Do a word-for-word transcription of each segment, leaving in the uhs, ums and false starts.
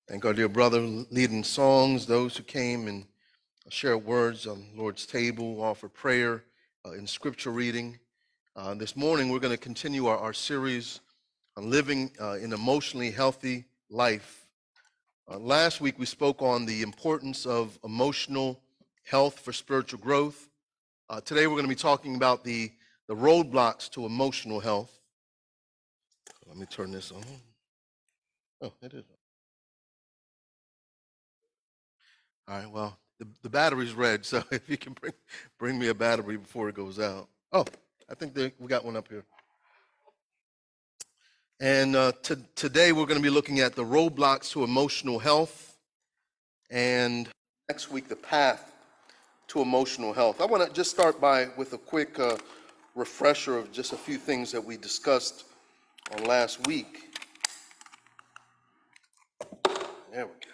Thank our dear brother leading songs, those who came and shared words on Lord's table, offer prayer uh, in scripture reading. Uh, this morning, we're going to continue our, our series on living uh, an emotionally healthy life. Uh, last week, we spoke on the importance of emotional health for spiritual growth. Uh, today, we're going to be talking about the, the roadblocks to emotional health. Let me turn this on. Oh, it is. All right, well, the, the battery's red, so if you can bring bring me a battery before it goes out. Oh, I think they, we got one up here. And uh, to, today we're going to be looking at the roadblocks to emotional health, and next week the path to emotional health. I want to just start by with a quick uh, refresher of just a few things that we discussed on last week. There we go.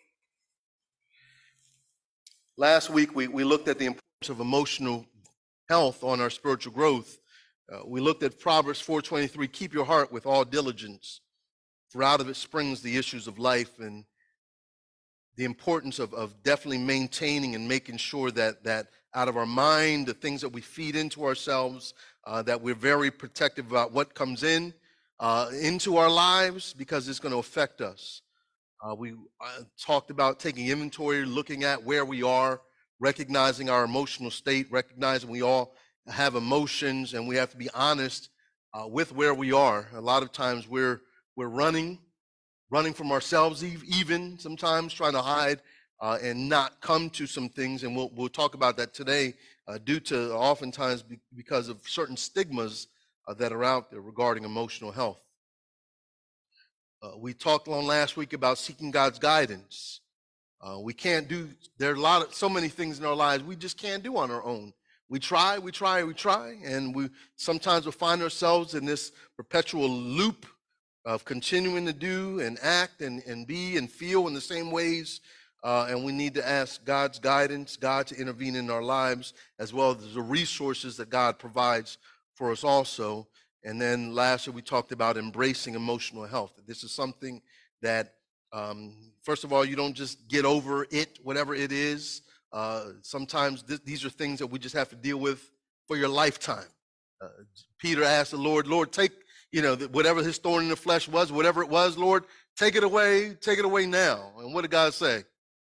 Last week we, we looked at the importance of emotional health on our spiritual growth. Uh, we looked at Proverbs four twenty-three, keep your heart with all diligence, for out of it springs the issues of life, and the importance of, of definitely maintaining and making sure that, that out of our mind, the things that we feed into ourselves, uh, that we're very protective about what comes in, uh, into our lives, because it's going to affect us. Uh, we uh, talked about taking inventory, looking at where we are, recognizing our emotional state, recognizing we all have emotions, and we have to be honest uh, with where we are. A lot of times we're we're running, running from ourselves, even sometimes trying to hide uh, and not come to some things. And we'll we'll talk about that today, uh, due to oftentimes be, because of certain stigmas uh, that are out there regarding emotional health. Uh, we talked on last week about seeking God's guidance. Uh, we can't do, there are a lot of, so many things in our lives we just can't do on our own. We try, we try, we try, and we sometimes we'll find ourselves in this perpetual loop of continuing to do and act and, and be and feel in the same ways. Uh, and we need to ask God's guidance, God to intervene in our lives, as well as the resources that God provides for us also. And then lastly, we talked about embracing emotional health. This is something that, um, first of all, you don't just get over it, whatever it is. Uh, sometimes th- these are things that we just have to deal with for your lifetime. Uh, Peter asked the Lord, Lord, take, you know, whatever his thorn in the flesh was, whatever it was, Lord, take it away, take it away now. And what did God say?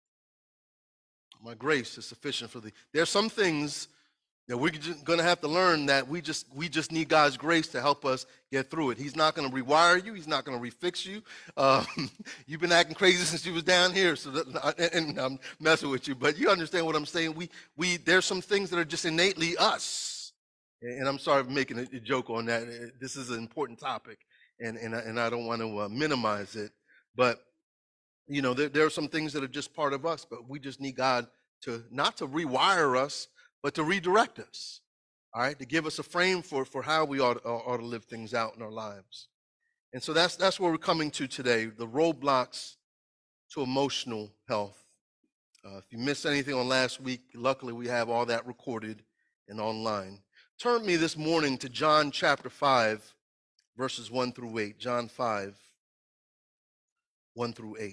My grace is sufficient for thee. There are some things that we're going to have to learn that we just we just need God's grace to help us get through it. He's not going to rewire you. He's not going to refix you. Um, you've been acting crazy since you was down here, so that, and I'm messing with you, but you understand what I'm saying. We we there's some things that are just innately us, and I'm sorry for making a joke on that. This is an important topic, and and and I don't want to uh, minimize it, but you know there, there are some things that are just part of us, but we just need God to not to rewire us, but to redirect us, all right, to give us a frame for, for how we ought, ought to live things out in our lives. And so that's that's where we're coming to today, the roadblocks to emotional health. Uh, if you missed anything on last week, luckily we have all that recorded and online. Turn me this morning to John chapter five, verses one through eight. John five, one through eight.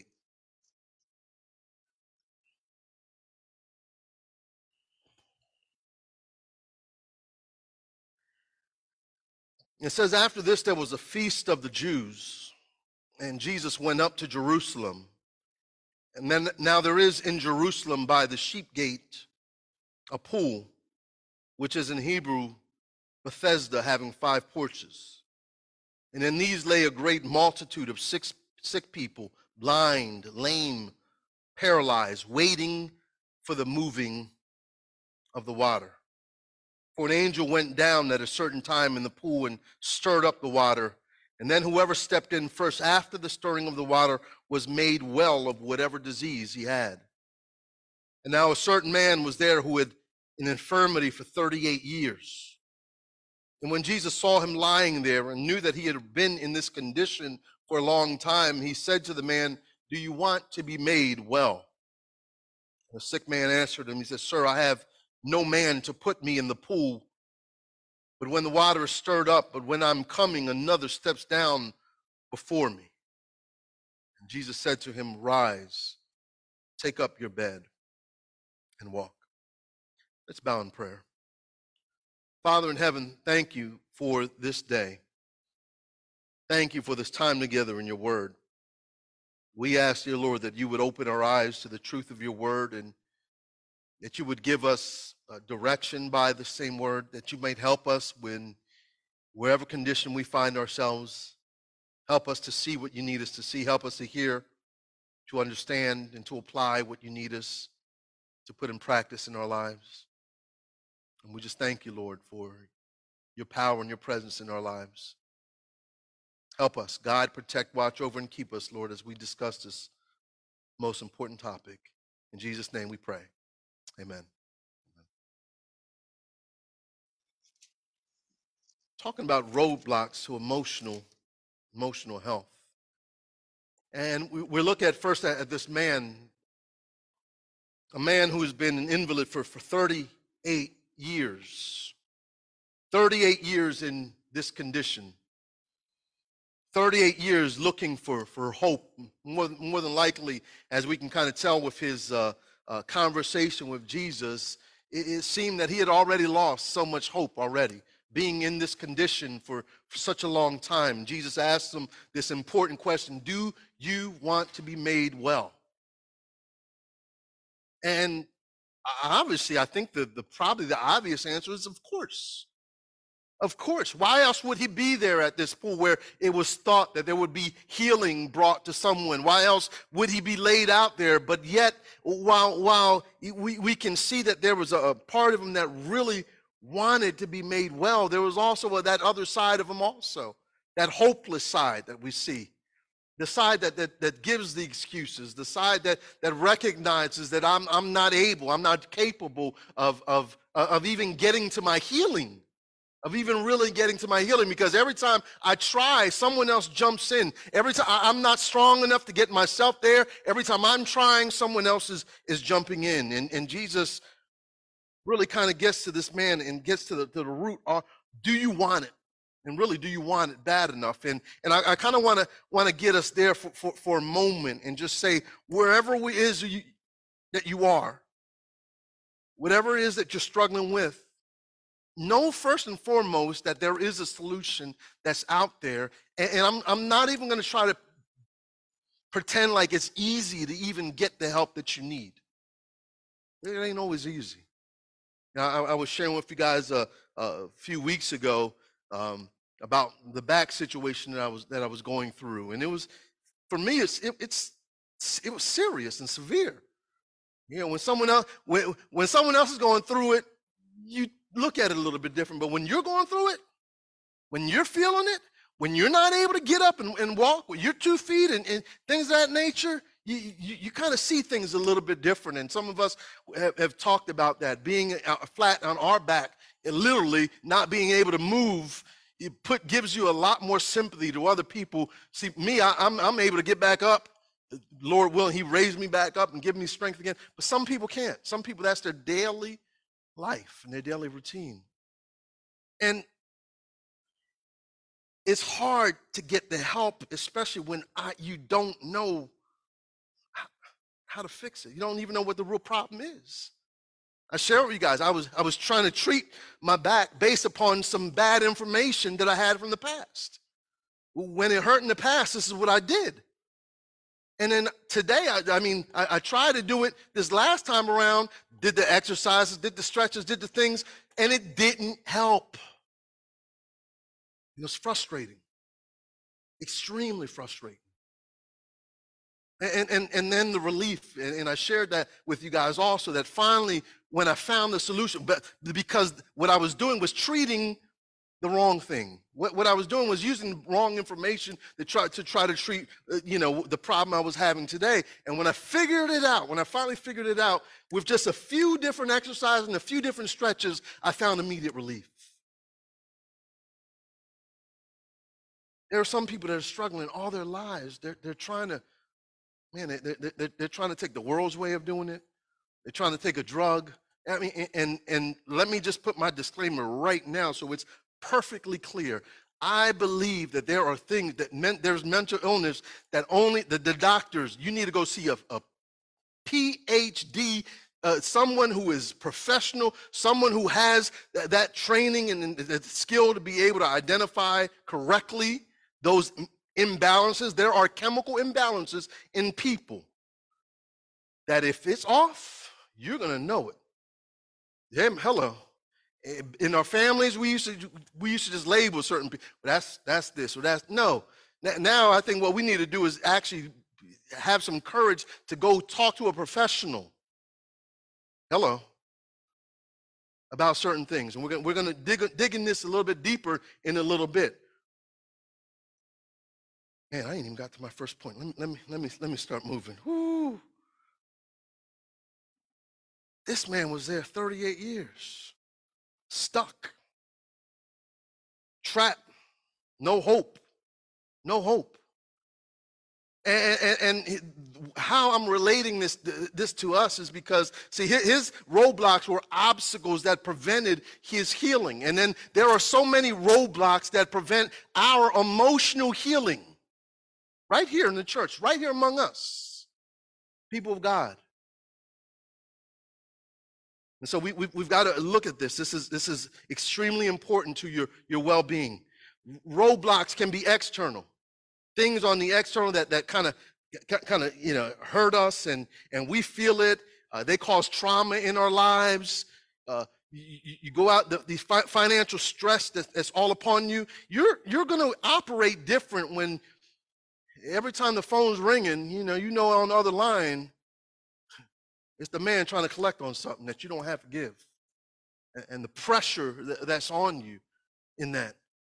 It says, after this there was a feast of the Jews, and Jesus went up to Jerusalem. And then now there is in Jerusalem by the sheep gate a pool, which is in Hebrew Bethesda, having five porches. And in these lay a great multitude of sick, sick people, blind, lame, paralyzed, waiting for the moving of the water. For an angel went down at a certain time in the pool and stirred up the water. And then whoever stepped in first after the stirring of the water was made well of whatever disease he had. And now a certain man was there who had an infirmity for thirty-eight years. And when Jesus saw him lying there and knew that he had been in this condition for a long time, he said to the man, do you want to be made well? The sick man answered him, he said, sir, I have no man to put me in the pool, but when the water is stirred up, but when I'm coming, another steps down before me. Jesus said to him, "Rise, take up your bed, and walk." Let's bow in prayer. Father in heaven, thank you for this day. Thank you for this time together in your word. We ask, dear Lord, that you would open our eyes to the truth of your word, and that you would give us uh, direction by the same word, that you might help us when, wherever condition we find ourselves, help us to see what you need us to see, help us to hear, to understand, and to apply what you need us to put in practice in our lives. And we just thank you, Lord, for your power and your presence in our lives. Help us, guide, protect, watch over, and keep us, Lord, as we discuss this most important topic. In Jesus' name we pray. Amen. Talking about roadblocks to emotional, emotional health. And we, we look at first at, at this man, a man who has been an invalid for, for thirty-eight years. thirty-eight years in this condition. thirty-eight years looking for, for hope. More, more than likely, as we can kind of tell with his uh, uh, conversation with Jesus, it, it seemed that he had already lost so much hope already, being in this condition for, for such a long time. Jesus asked him this important question: do you want to be made well? And obviously, I think the, the probably the obvious answer is of course. Of course. Why else would he be there at this pool where it was thought that there would be healing brought to someone? Why else would he be laid out there? But yet, while, while we, we can see that there was a, a part of him that really wanted to be made well, there was also that other side of him also, that hopeless side that we see. The side that, that, that gives the excuses, the side that, that recognizes that I'm, I'm not able, I'm not capable of, of, of even getting to my healing. Of even really getting to my healing, because every time I try, someone else jumps in. Every time I'm not strong enough to get myself there, every time I'm trying, someone else is, is jumping in. And, and Jesus really kind of gets to this man and gets to the, to the root. Uh, do you want it? And really, do you want it bad enough? And, and I, I kind of want to want to get us there for, for, for a moment and just say, wherever it is you, that you are, whatever it is that you're struggling with, know first and foremost that there is a solution that's out there. And, and I'm, I'm not even going to try to pretend like it's easy to even get the help that you need. It ain't always easy. Now, I, I was sharing with you guys a, a few weeks ago um, about the back situation that I was that I was going through, and it was, for me, it's it, it's it was serious and severe. You know, when someone else when when someone else is going through it, you look at it a little bit different. But when you're going through it, when you're feeling it, when you're not able to get up and, and walk with your two feet and, and things of that nature, you, you, you kind of see things a little bit different. And some of us have, have talked about that, being flat on our back, and literally not being able to move. It put gives you a lot more sympathy to other people. See, me, I, I'm, I'm able to get back up. Lord willing, he raised me back up and give me strength again. But some people can't. Some people, that's their daily life and their daily routine. And it's hard to get the help, especially when I, you don't know how, how to fix it. You don't even know what the real problem is. I share with you guys, I was, I was trying to treat my back based upon some bad information that I had from the past. When it hurt in the past, this is what I did. And then today, I, I mean, I, I tried to do it this last time around, did the exercises, did the stretches, did the things, and it didn't help. It was frustrating, extremely frustrating. And, and, and then the relief, and, and I shared that with you guys also, that finally, when I found the solution, but because what I was doing was treating the wrong thing. What, what I was doing was using wrong information to try to try to treat, uh, you know, the problem I was having today. And when I figured it out, when I finally figured it out, with just a few different exercises and a few different stretches, I found immediate relief. There are some people that are struggling all their lives. They're, they're trying to, man, they, they, they're, they're trying to take the world's way of doing it. They're trying to take a drug. I mean, and, and let me just put my disclaimer right now so it's perfectly clear. I believe that there are things that meant there's mental illness that only the, the doctors, you need to go see a, a P H D, uh, someone who is professional, someone who has th- that training and, and the skill to be able to identify correctly those imbalances. There are chemical imbalances in people that if it's off, you're going to know it. Yeah, hello. In our families, we used to we used to just label certain people. That's that's this or that's no. Now I think what we need to do is actually have some courage to go talk to a professional. Hello. About certain things, and we're gonna we're gonna dig dig in this a little bit deeper in a little bit. Man, I ain't even got to my first point. Let me let me let me let me start moving. Woo. This man was there thirty-eight years. Stuck, trapped, no hope, no hope. And, and, and how I'm relating this, this to us is because, see, his roadblocks were obstacles that prevented his healing. And then there are so many roadblocks that prevent our emotional healing right here in the church, right here among us, people of God. And so we, we, we've got to look at this. This is, this is extremely important to your, your well-being. Roadblocks can be external. Things on the external that, that kind of, kind of, you know, hurt us and, and we feel it. Uh, they cause trauma in our lives. Uh, you, you go out, the, the fi- financial stress that, that's all upon you. You're, you're going to operate different when every time the phone's ringing, you know, you know on the other line, it's the man trying to collect on something that you don't have to give. And the pressure that's on you in that.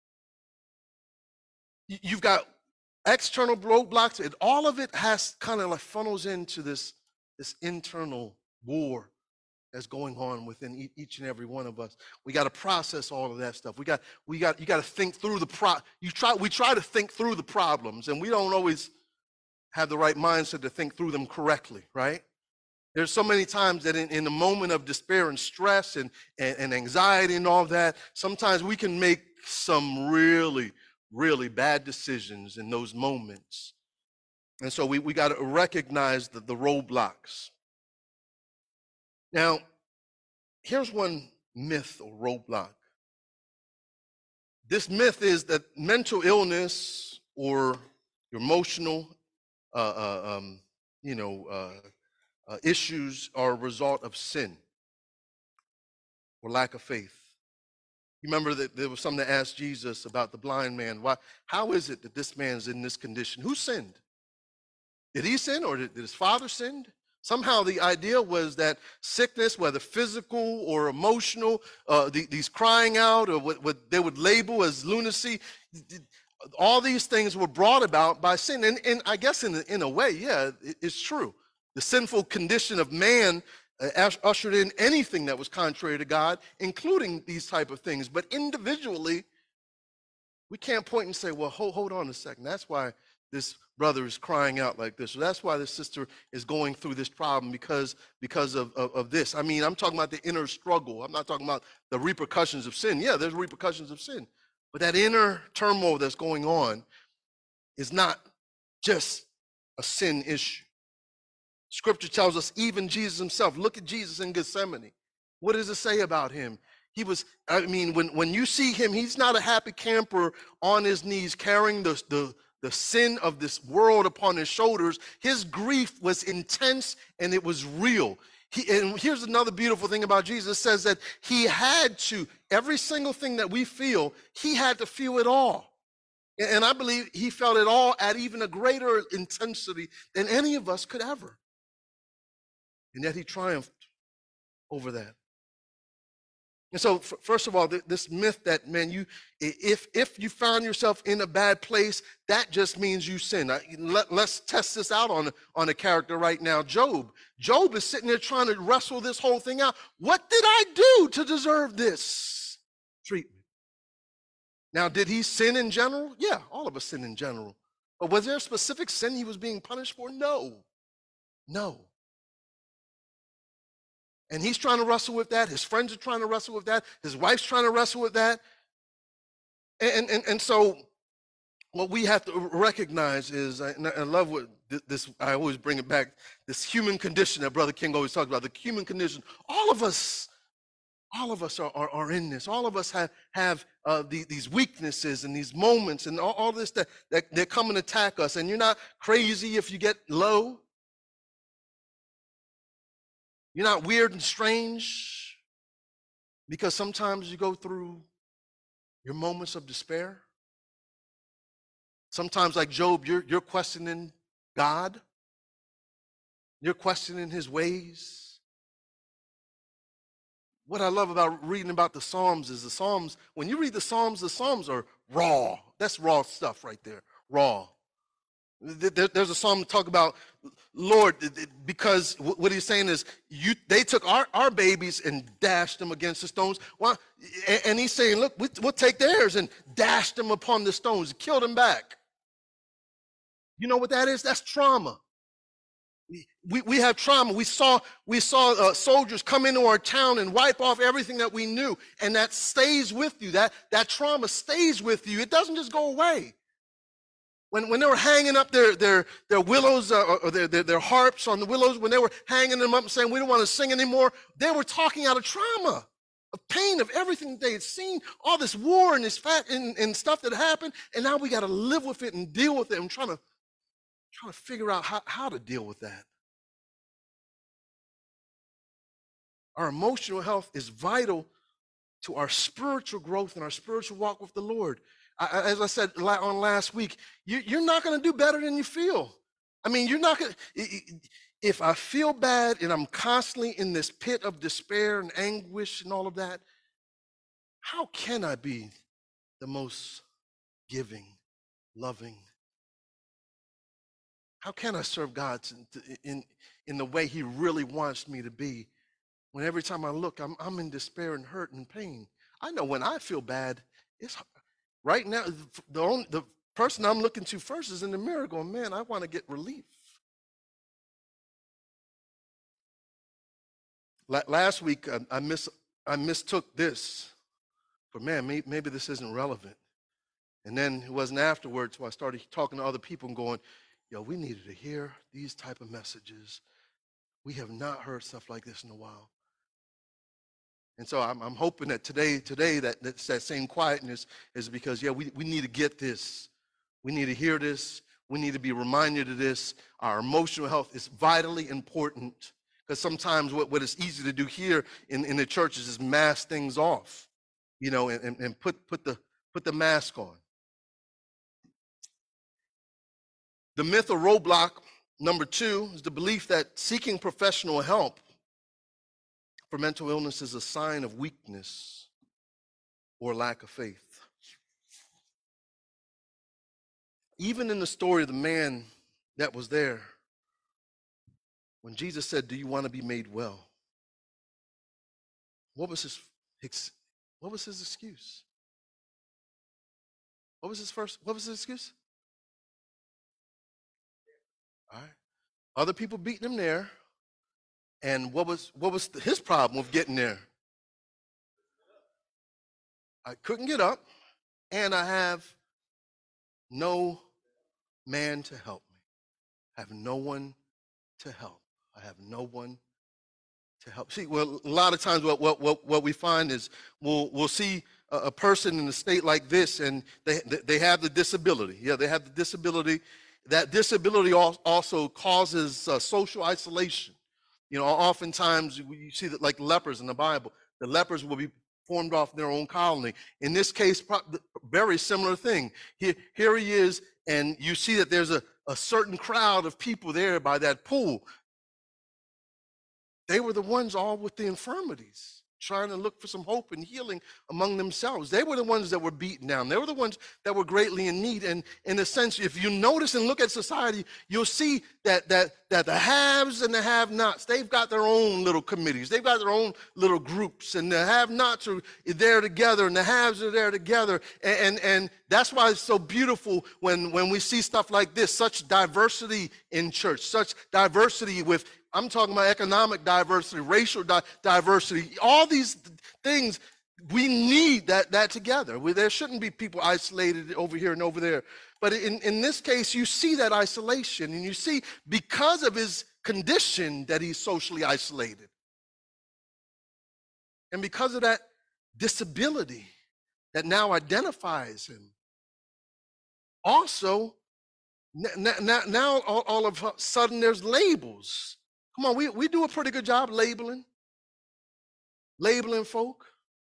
You've got external roadblocks, and all of it has kind of like funnels into this, this internal war that's going on within each and every one of us. We got to process all of that stuff. We got, we got, you got to think through the pro. You try, we try to think through the problems, and we don't always have the right mindset to think through them correctly, right? There's so many times that in, in the moment of despair and stress and, and, and anxiety and all that, sometimes we can make some really, really bad decisions in those moments. And so we, we got to recognize the, the roadblocks. Now, here's one myth or roadblock. This myth is that mental illness or emotional, uh, uh, um, you know, uh, Uh, issues are a result of sin or lack of faith. You remember that there was something that asked Jesus about the blind man. Why? How is it that this man's in this condition? Who sinned? Did he sin or did, did his father sin? Somehow the idea was that sickness, whether physical or emotional, uh, the, these crying out or what, what they would label as lunacy, all these things were brought about by sin. And, and I guess in, in a way, yeah, it, it's true. The sinful condition of man uh, ushered in anything that was contrary to God, including these type of things. But individually, we can't point and say, well, hold, hold on a second. That's why this brother is crying out like this. Or that's why this sister is going through this problem because, because of, of, of this. I mean, I'm talking about the inner struggle. I'm not talking about the repercussions of sin. Yeah, there's repercussions of sin. But that inner turmoil that's going on is not just a sin issue. Scripture tells us even Jesus himself, look at Jesus in Gethsemane. What does it say about him? He was, I mean, when, when you see him, he's not a happy camper on his knees carrying the, the, the sin of this world upon his shoulders. His grief was intense and it was real. He, and here's another beautiful thing about Jesus. It says that he had to, every single thing that we feel, he had to feel it all. And I believe he felt it all at even a greater intensity than any of us could ever. And yet he triumphed over that. And so, f- first of all, th- this myth that, man, you if if you found yourself in a bad place, that just means you sin. I, let, let's test this out on, on a character right now, Job. Job is sitting there trying to wrestle this whole thing out. What did I do to deserve this treatment? Now, did he sin in general? Yeah, all of us sin in general. But was there a specific sin he was being punished for? No. No. And he's trying to wrestle with that. His friends are trying to wrestle with that. His wife's trying to wrestle with that. And, and, and so what we have to recognize is, and I love what this, I always bring it back, this human condition that Brother King always talks about, the human condition. All of us, all of us are, are, are in this. All of us have, have uh, the, these weaknesses and these moments and all, all this that, that, that come and attack us. And you're not crazy if you get low. You're not weird and strange, because sometimes you go through your moments of despair. Sometimes, like Job, you're, you're questioning God. You're questioning his ways. What I love about reading about the Psalms is the Psalms, when you read the Psalms, the Psalms are raw. That's raw stuff right there, raw. There's a psalm to talk about, Lord, because what he's saying is, you they took our, our babies and dashed them against the stones. Well, and he's saying, look, we'll take theirs and dash them upon the stones, kill them back. You know what that is? That's trauma. We, we have trauma. We saw, we saw uh, soldiers come into our town and wipe off everything that we knew, and that stays with you. That, that trauma stays with you. It doesn't just go away. When, when they were hanging up their, their, their willows, uh, or their, their, their harps on the willows, when they were hanging them up and saying, we don't want to sing anymore, they were talking out of trauma, of pain, of everything that they had seen, all this war and this fat and, and stuff that happened, and now we got to live with it and deal with it. I'm trying to, trying to figure out how, how to deal with that. Our emotional health is vital to our spiritual growth and our spiritual walk with the Lord. I, as I said on last week, you, you're not going to do better than you feel. I mean, you're not going to, if I feel bad and I'm constantly in this pit of despair and anguish and all of that, how can I be the most giving, loving? How can I serve God in, in, in the way he really wants me to be, when every time I look, I'm, I'm in despair and hurt and pain? I know when I feel bad, it's right now, the only, the person I'm looking to first is in the mirror going, man, I want to get relief. Last week, I, I, mis, I mistook this for, man, maybe, maybe this isn't relevant. And then it wasn't afterwards when I started talking to other people and going, yo, we needed to hear these type of messages. We have not heard stuff like this in a while. And so I'm, I'm hoping that today, today that, that's that same quietness is because, yeah, we, we need to get this. We need to hear this. We need to be reminded of this. Our emotional health is vitally important, because sometimes what, what is easy to do here in, in the churches is mask things off, you know, and, and, and put, put, the, put the mask on. The myth or roadblock number two is the belief that seeking professional help for mental illness is a sign of weakness or lack of faith. Even in the story of the man that was there, when Jesus said, do you want to be made well? What was his, what was his excuse? What was his first, what was his excuse? All right. Other people beating him there. And what was what was his problem with getting there? I couldn't get up, and I have no man to help me. I have no one to help. I have no one to help. See, well, a lot of times what what what, what we find is we'll we'll see a, a person in a state like this, and they they have the disability. Yeah, they have the disability. That disability also causes uh, social isolation. You know, oftentimes you see that, like lepers in the Bible, the lepers will be formed off their own colony. In this case, very similar thing. Here, here he is, and you see that there's a, a certain crowd of people there by that pool. They were the ones all with the infirmities, trying to look for some hope and healing among themselves. They were the ones that were beaten down. They were the ones that were greatly in need. And in a sense, if you notice and look at society, you'll see that that that the haves and the have-nots, they've got their own little committees. They've got their own little groups, and the have-nots are there together, and the haves are there together. And, and, and that's why it's so beautiful when, when we see stuff like this, such diversity in church, such diversity with, I'm talking about economic diversity, racial di- diversity, all these things. We need that, that together. We, there shouldn't be people isolated over here and over there. But in, in this case, you see that isolation, and you see because of his condition that he's socially isolated. And because of that disability that now identifies him. Also, now, now, now all, all of a sudden there's labels. Come on, we, we do a pretty good job labeling, labeling folk.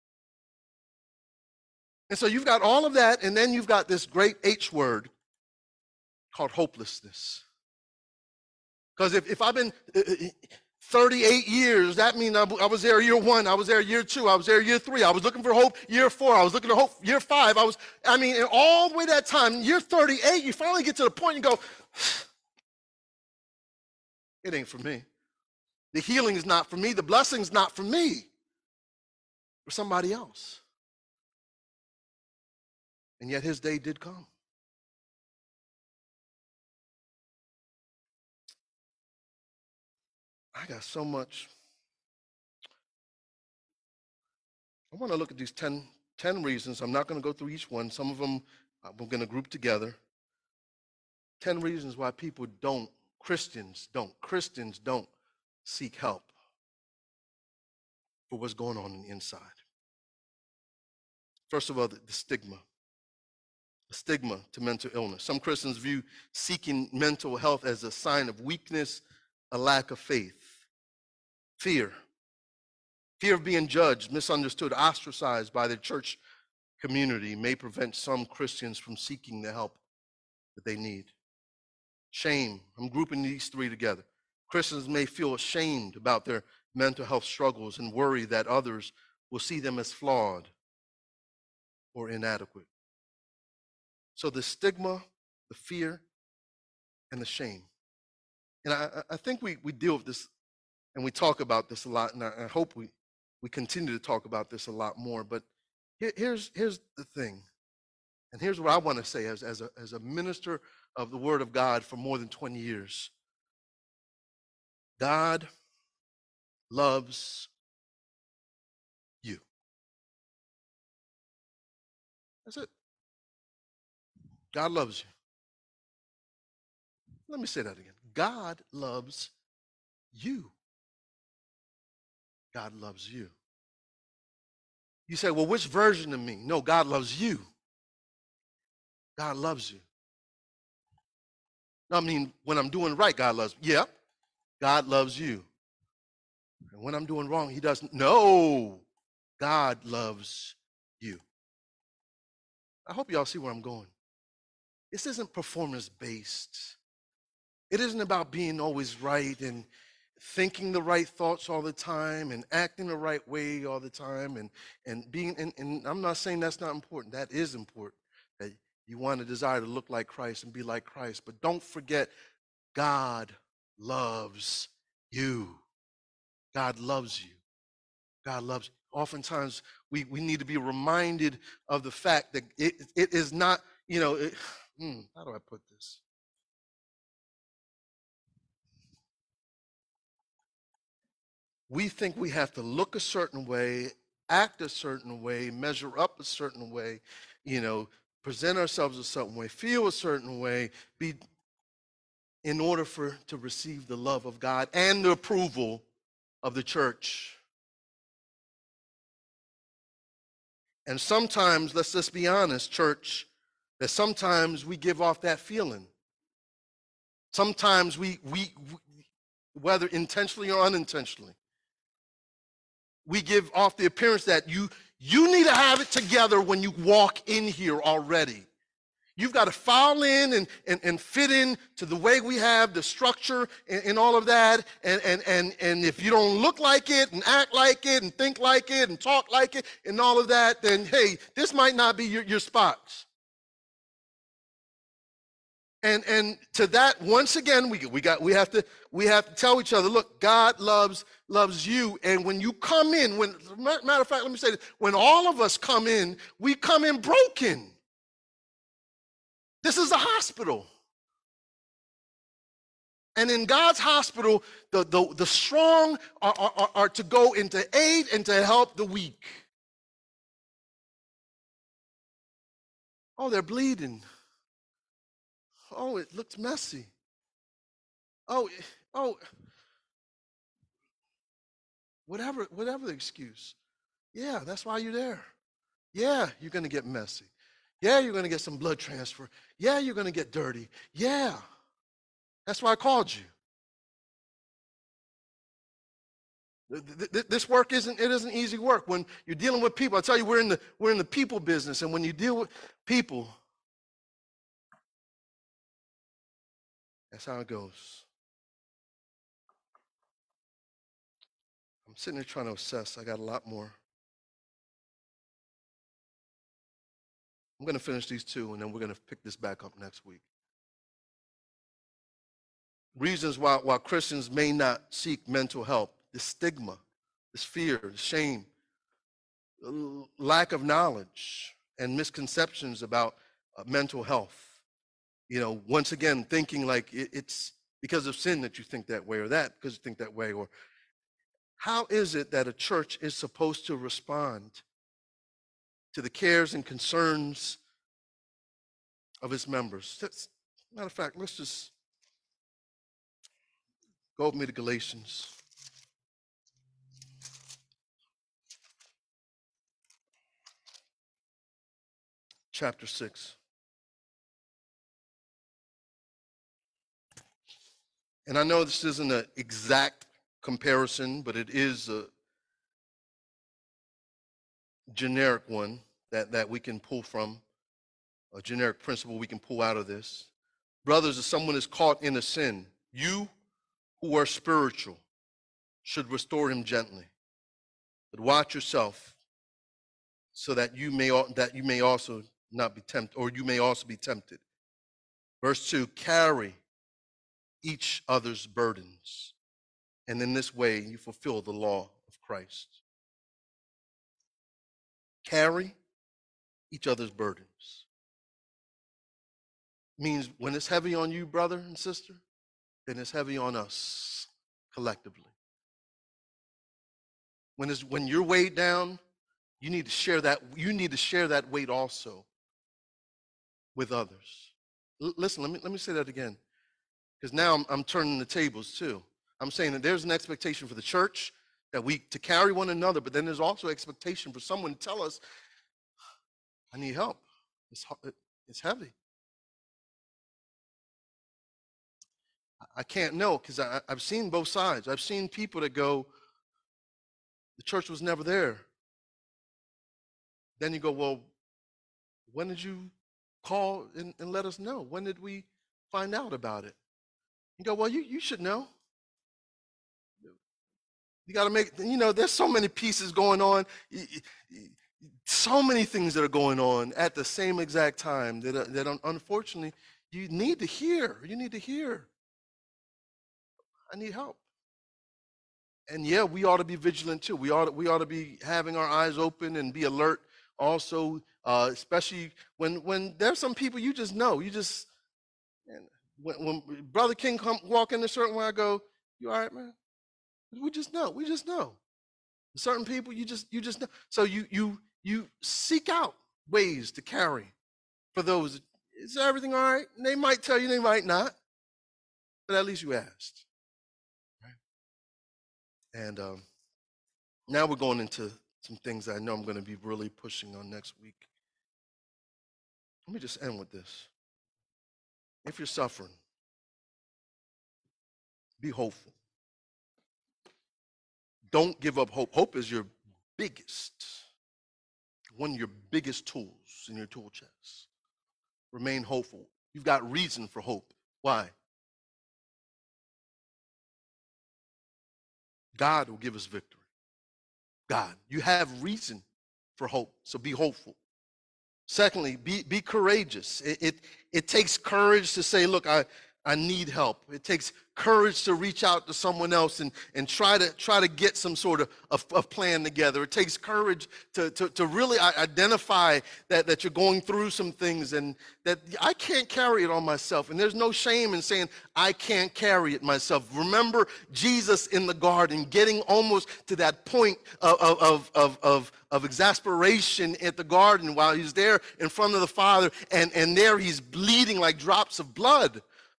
And so you've got all of that, and then you've got this great H word called hopelessness. Because if, if I've been thirty-eight years, that means I, I was there year one, I was there year two, I was there year three, I was looking for hope year four, I was looking for hope year five, I was, I mean, and all the way that time, year thirty-eight, you finally get to the point and go, it ain't for me. The healing is not for me, the blessing is not for me, for somebody else. And yet his day did come. I got so much. I want to look at these ten, ten reasons. I'm not going to go through each one. Some of them we're going to group together. ten reasons why people don't, Christians don't, Christians don't seek help for what's going on in the inside. First of all, the, the stigma. The stigma to mental illness. Some Christians view seeking mental health as a sign of weakness, a lack of faith. Fear. Fear of being judged, misunderstood, ostracized by the church community may prevent some Christians from seeking the help that they need. Shame. I'm grouping these three together. Christians may feel ashamed about their mental health struggles and worry that others will see them as flawed or inadequate. So the stigma, the fear, and the shame. And I, I think we, we deal with this and we talk about this a lot, and I, I hope we, we continue to talk about this a lot more. But here, here's, here's the thing, and here's what I want to say as, as, a, as a minister of the Word of God for more than twenty years. God loves you. That's it. God loves you. Let me say that again. God loves you. God loves you. You say, well, which version of me? No, God loves you. God loves you. I mean, when I'm doing right, God loves me. Yeah, God loves you. And when I'm doing wrong, he doesn't. No, God loves you. I hope y'all see where I'm going. This isn't performance-based. It isn't about being always right and thinking the right thoughts all the time and acting the right way all the time and, and being, and, and I'm not saying that's not important. That is important, that you want to desire to look like Christ and be like Christ. But don't forget, God loves you. God loves you. God loves you. Oftentimes, we, we need to be reminded of the fact that it, it is not, you know, it, hmm, how do I put this? We think we have to look a certain way, act a certain way, measure up a certain way, you know, present ourselves a certain way, feel a certain way, be in order for to receive the love of God and the approval of the church. And sometimes, let's just be honest, church, that sometimes we give off that feeling. Sometimes we, we, we whether intentionally or unintentionally, we give off the appearance that you, you need to have it together when you walk in here already. You've got to file in and, and, and fit in to the way we have, the structure and, and all of that. And, and, and, and if you don't look like it and act like it and think like it and talk like it and all of that, then hey, this might not be your, your spots. And, and to that, once again, we, we, got, we, have to, we have to tell each other, look, God loves, loves you. And when you come in, when, matter of fact, let me say this, when all of us come in, we come in broken. This is a hospital. And in God's hospital, the, the, the strong are, are, are to go into aid and to help the weak. Oh, they're bleeding. Oh, it looks messy. Oh, oh, whatever, whatever the excuse. Yeah, that's why you're there. Yeah, you're going to get messy. Yeah, you're going to get some blood transfer. Yeah, you're going to get dirty. Yeah, that's why I called you. This work isn't, it isn't easy work. When you're dealing with people, I tell you, we're in the, we're in the people business. And when you deal with people, that's how it goes. I'm sitting there trying to assess. I got a lot more. I'm going to finish these two, and then we're going to pick this back up next week. Reasons why, why Christians may not seek mental help: the stigma, this fear, the shame, lack of knowledge, and misconceptions about uh, mental health. You know, once again, thinking like it, it's because of sin that you think that way, or that because you think that way, or how is it that a church is supposed to respond to the cares and concerns of its members? That's, matter of fact, let's just go with me to Galatians. Chapter six. And I know this isn't an exact comparison, but it is a generic one that, that we can pull from, a generic principle we can pull out of this. Brothers, if someone is caught in a sin, you who are spiritual should restore him gently. But watch yourself so that you may that you may also not be tempted, or you may also be tempted. Verse two, carry each other's burdens, and in this way you fulfill the law of Christ. Carry each other's burdens means when it's heavy on you, brother and sister, then it's heavy on us collectively. When it's when you're weighed down, you need to share that. You need to share that weight also with others. L- listen, let me let me say that again, because now I'm, I'm turning the tables too. I'm saying that there's an expectation for the church that we to carry one another, but then there's also expectation for someone to tell us, "I need help. It's it's heavy. I can't know," because I've seen both sides. I've seen people that go, "The church was never there." Then you go, "Well, when did you call and, and let us know? When did we find out about it?" You go, "Well, you, you should know." You got to make, you know, there's so many pieces going on, so many things that are going on at the same exact time that, uh, that unfortunately you need to hear. You need to hear. I need help. And yeah, we ought to be vigilant too. We ought to, we ought to be having our eyes open and be alert also, uh, especially when when there's some people you just know. You just, and when, when Brother King come walk in a certain way, I go, "You all right, man?" We just know. We just know. Certain people, you just you just know. So you you you seek out ways to carry for those. Is everything all right? And they might tell you, they might not, but at least you asked. Right? And um, now we're going into some things that I know I'm going to be really pushing on next week. Let me just end with this. If you're suffering, be hopeful. Don't give up hope. Hope is your biggest, one of your biggest tools in your tool chest. Remain hopeful. You've got reason for hope. Why? God will give us victory. God. You have reason for hope, so be hopeful. Secondly, be, be courageous. It, it, it takes courage to say, look, I, I need help. It takes courage to reach out to someone else and, and try to try to get some sort of, of, of plan together. It takes courage to, to, to really identify that, that you're going through some things and that I can't carry it on myself. And there's no shame in saying I can't carry it myself. Remember Jesus in the garden getting almost to that point of, of, of, of, of exasperation at the garden while he's there in front of the Father, and, and there he's bleeding like drops of blood.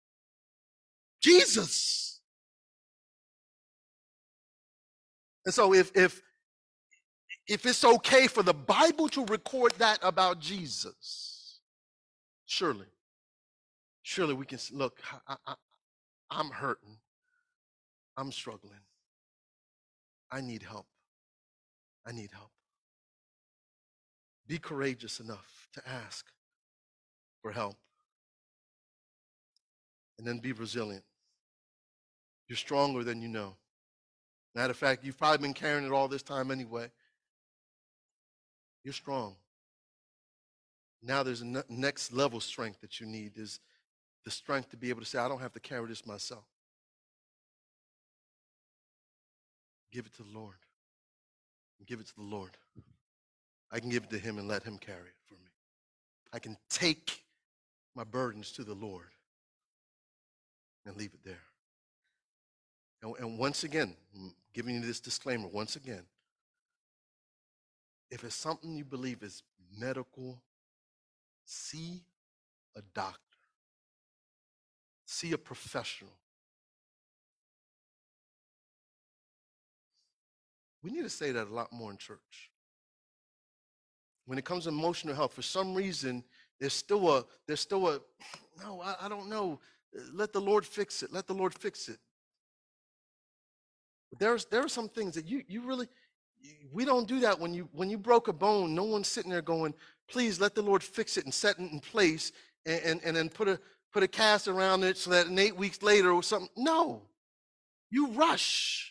Jesus. And so if if if it's okay for the Bible to record that about Jesus, surely, surely we can look, I, I, I'm hurting. I'm struggling. I need help. I need help. Be courageous enough to ask for help. And then be resilient. You're stronger than you know. Matter of fact, you've probably been carrying it all this time anyway. You're strong. Now there's a next level strength that you need, is the strength to be able to say, I don't have to carry this myself. Give it to the Lord. Give it to the Lord. I can give it to him and let him carry it for me. I can take my burdens to the Lord and leave it there. And, and once again, I'm giving you this disclaimer once again. If it's something you believe is medical, see a doctor. See a professional. We need to say that a lot more in church. When it comes to emotional health, for some reason, there's still a, there's still a, no, I, I don't know. Let the Lord fix it. Let the Lord fix it. But there's, there are some things that you, you really, we don't do that when you, when you broke a bone. No one's sitting there going, please let the Lord fix it and set it in place and, and, and then put a, put a cast around it so that in eight weeks later or something. No, you rush.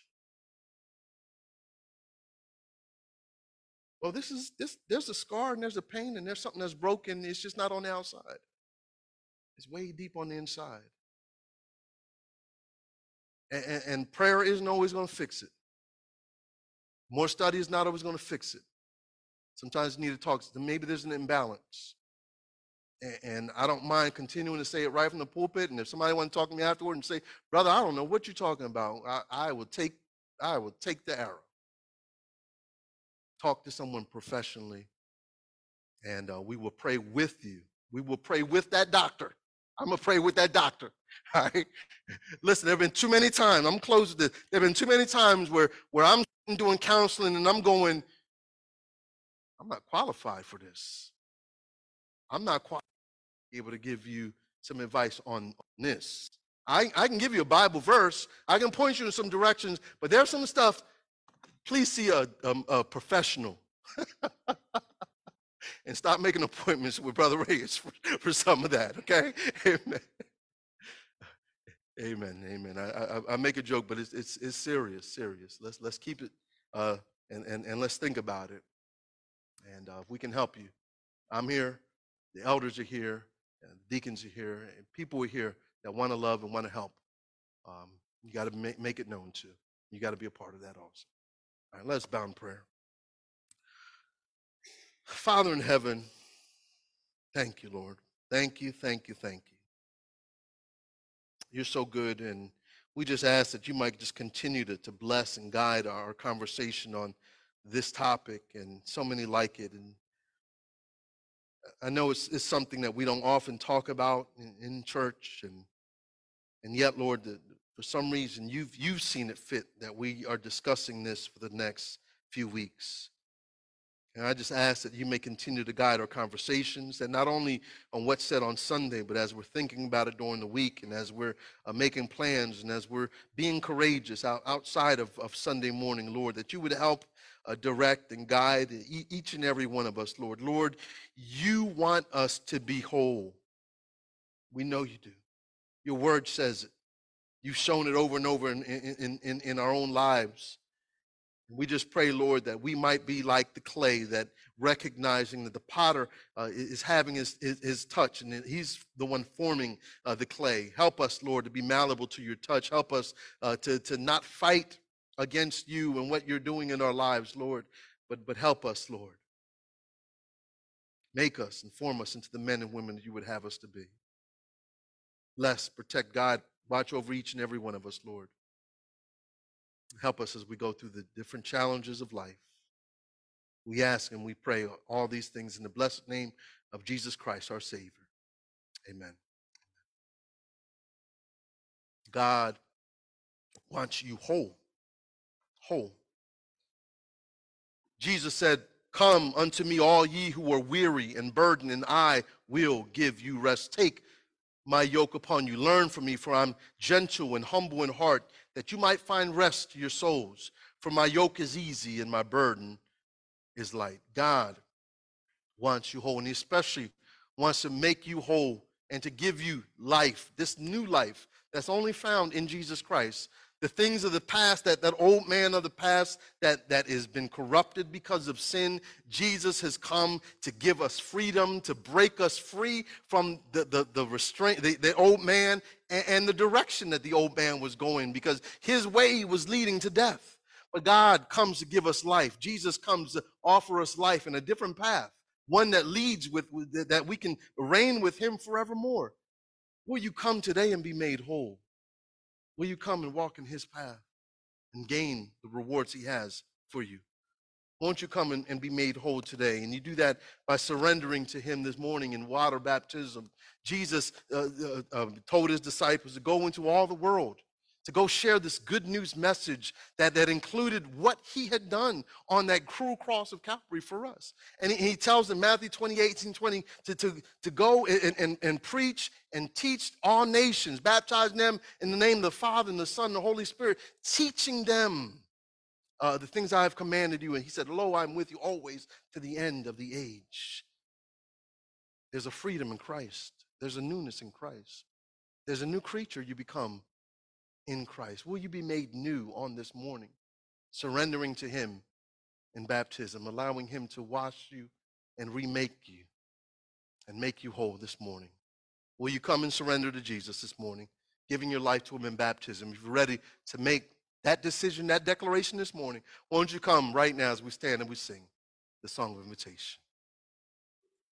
Well, this is this. There's a scar and there's a pain and there's something that's broken. It's just not on the outside. It's way deep on the inside. And, and, and prayer isn't always going to fix it. More study is not always going to fix it. Sometimes you need to talk. Maybe there's an imbalance. And, and I don't mind continuing to say it right from the pulpit. And if somebody wants to talk to me afterward and say, brother, I don't know what you're talking about, I, I will take, I will take the arrow. Talk to someone professionally, and uh, we will pray with you. We will pray with that doctor. I'm going to pray with that doctor. All right? Listen, there have been too many times, I'm close to this, there have been too many times where, where I'm doing counseling and I'm going, I'm not qualified for this. I'm not qualified to be able to give you some advice on, on this. I, I can give you a Bible verse. I can point you in some directions, but there's some stuff. Please see a, a, a professional and stop making appointments with Brother Reyes for, for some of that, okay? Amen. Amen, amen. I, I, I make a joke, but it's, it's, it's serious, serious. Let's, let's keep it uh, and, and, and let's think about it. And uh, if we can help you, I'm here, the elders are here, and deacons are here, and people are here that want to love and want to help. Um, you got to make, make it known to. You got to be a part of that also. All right, let's bow in prayer. Father in heaven, thank you, Lord. Thank you, thank you, thank you. You're so good, and we just ask that you might just continue to, to bless and guide our conversation on this topic and so many like it. And I know it's, it's something that we don't often talk about in, in church, and and yet, Lord, the, for some reason, you've, you've seen it fit that we are discussing this for the next few weeks. And I just ask that you may continue to guide our conversations, and not only on what's said on Sunday, but as we're thinking about it during the week, and as we're uh, making plans, and as we're being courageous out, outside of, of Sunday morning, Lord, that you would help uh, direct and guide e- each and every one of us, Lord. Lord, you want us to be whole. We know you do. Your word says it. You've shown it over and over in, in, in, in our own lives. We just pray, Lord, that we might be like the clay, that recognizing that the potter uh, is having his, his, his touch, and that he's the one forming uh, the clay. Help us, Lord, to be malleable to your touch. Help us uh, to, to not fight against you and what you're doing in our lives, Lord, but, but help us, Lord. Make us and form us into the men and women that you would have us to be. Bless, protect, God, watch over each and every one of us, Lord. Help us as we go through the different challenges of life. We ask and we pray all these things in the blessed name of Jesus Christ, our Savior. Amen. God wants you whole. Whole. Jesus said, "Come unto me, all ye who are weary and burdened, and I will give you rest. Take my yoke upon you. Learn from me, for I'm gentle and humble in heart, that you might find rest to your souls. For my yoke is easy and my burden is light." God wants you whole, and he especially wants to make you whole and to give you life, this new life that's only found in Jesus Christ. The things of the past, that, that old man of the past that, that has been corrupted because of sin, Jesus has come to give us freedom, to break us free from the, the, the restraint, the, the old man and, and the direction that the old man was going, because his way was leading to death. But God comes to give us life. Jesus comes to offer us life in a different path, one that leads with, with that we can reign with him forevermore. Will you come today and be made whole? Will you come and walk in his path and gain the rewards he has for you? Won't you come and, and be made whole today? And you do that by surrendering to him this morning in water baptism. Jesus uh, uh, uh, told his disciples to go into all the world, to go share this good news message that, that included what he had done on that cruel cross of Calvary for us. And he, he tells in Matthew twenty, eighteen, twenty to, to, to go and, and, and preach and teach all nations, baptizing them in the name of the Father and the Son and the Holy Spirit, teaching them uh, the things I have commanded you. And he said, "Lo, I'm with you always to the end of the age." There's a freedom in Christ. There's a newness in Christ. There's a new creature you become in Christ. Will you be made new on this morning, surrendering to him in baptism, allowing him to wash you and remake you and make you whole this morning? Will you come and surrender to Jesus this morning, giving your life to him in baptism? If you're ready to make that decision, that declaration this morning, won't you come right now as we stand and we sing the song of invitation?